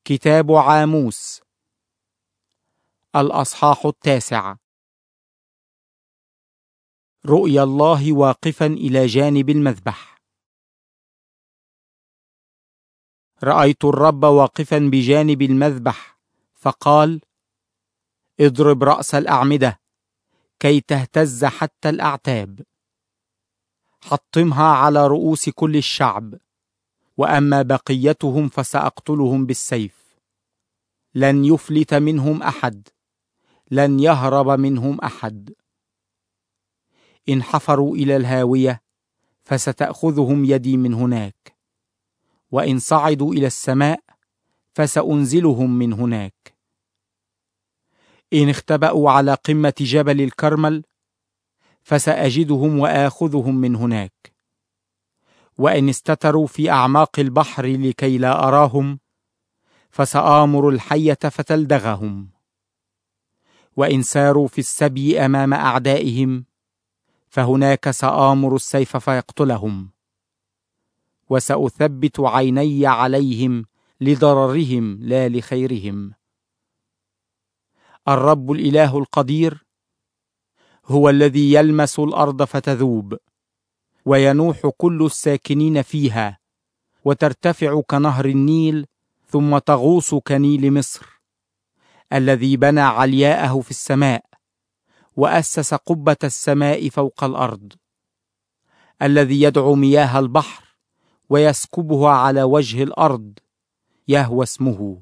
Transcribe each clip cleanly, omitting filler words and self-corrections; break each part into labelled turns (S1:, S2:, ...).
S1: كتاب عاموس الأصحاح 9. رؤيا الله واقفا إلى جانب المذبح. رأيت الرب واقفا بجانب المذبح فقال: اضرب رأس الأعمدة كي تهتز حتى الأعتاب، حطمها على رؤوس كل الشعب، وأما بقيتهم فسأقتلهم بالسيف. لن يفلت منهم أحد، لن يهرب منهم أحد. إن حفروا إلى الهاوية فستأخذهم يدي من هناك، وإن صعدوا إلى السماء فسأنزلهم من هناك. إن اختبأوا على قمة جبل الكرمل فسأجدهم وآخذهم من هناك، وإن استتروا في أعماق البحر لكي لا أراهم فسآمر الحية فتلدغهم. وإن ساروا في السبي أمام أعدائهم فهناك سآمر السيف فيقتلهم، وسأثبت عيني عليهم لضررهم لا لخيرهم. الرب الإله القدير هو الذي يلمس الأرض فتذوب، وينوح كل الساكنين فيها، وترتفع كنهر النيل ثم تغوص كنيل مصر. الذي بنى علياءه في السماء وأسس قبة السماء فوق الأرض. الذي يدعو مياه البحر ويسكبها على وجه الأرض، يهوى اسمه.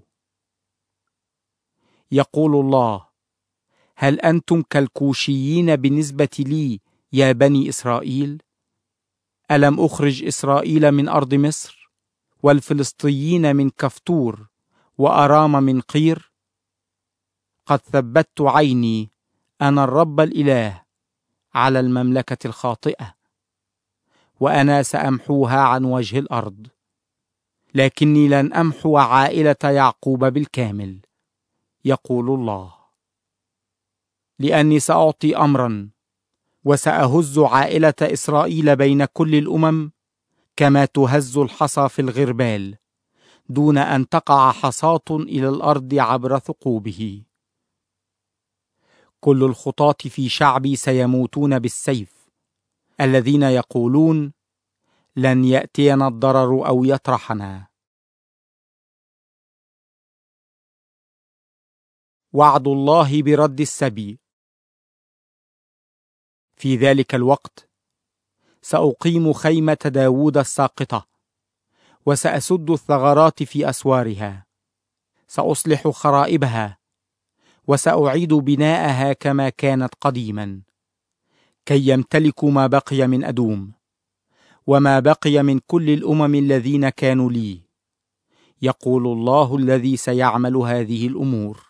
S1: يقول الله: هل أنتم كالكوشيين بالنسبة لي يا بني إسرائيل؟ ألم أخرج إسرائيل من أرض مصر، والفلسطيين من كفتور، وأرام من قير؟ قد ثبت عيني أنا الرب الإله على المملكة الخاطئة، وأنا سأمحوها عن وجه الأرض، لكني لن أمحو عائلة يعقوب بالكامل، يقول الله. لأني سأعطي أمرا وسأهز عائلة إسرائيل بين كل الأمم كما تهز الحصى في الغربال، دون أن تقع حصاة إلى الأرض عبر ثقوبه. كل الخطاة في شعبي سيموتون بالسيف، الذين يقولون: لن يأتينا الضرر أو يطرحنا. وعد الله برد السبي. في ذلك الوقت سأقيم خيمة داود الساقطة، وسأسد الثغرات في أسوارها، سأصلح خرائبها، وسأعيد بناءها كما كانت قديما، كي يمتلكوا ما بقي من أدوم وما بقي من كل الأمم الذين كانوا لي، يقول الله الذي سيعمل هذه الأمور.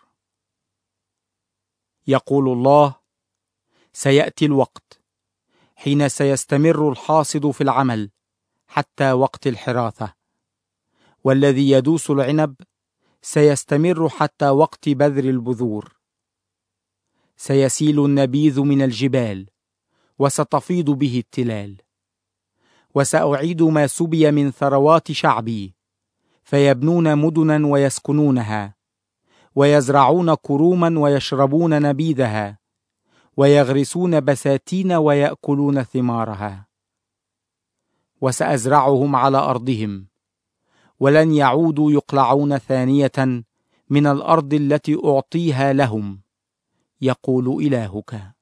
S1: يقول الله: سيأتي الوقت حين سيستمر الحاصد في العمل حتى وقت الحراثة، والذي يدوس العنب سيستمر حتى وقت بذر البذور. سيسيل النبيذ من الجبال وستفيض به التلال، وسأعيد ما سبي من ثروات شعبي، فيبنون مدنا ويسكنونها، ويزرعون كروما ويشربون نبيذها، ويغرسون بساتين ويأكلون ثمارها. وسأزرعهم على أرضهم، ولن يعودوا يقلعون ثانية من الأرض التي أعطيها لهم، يقول إلهك.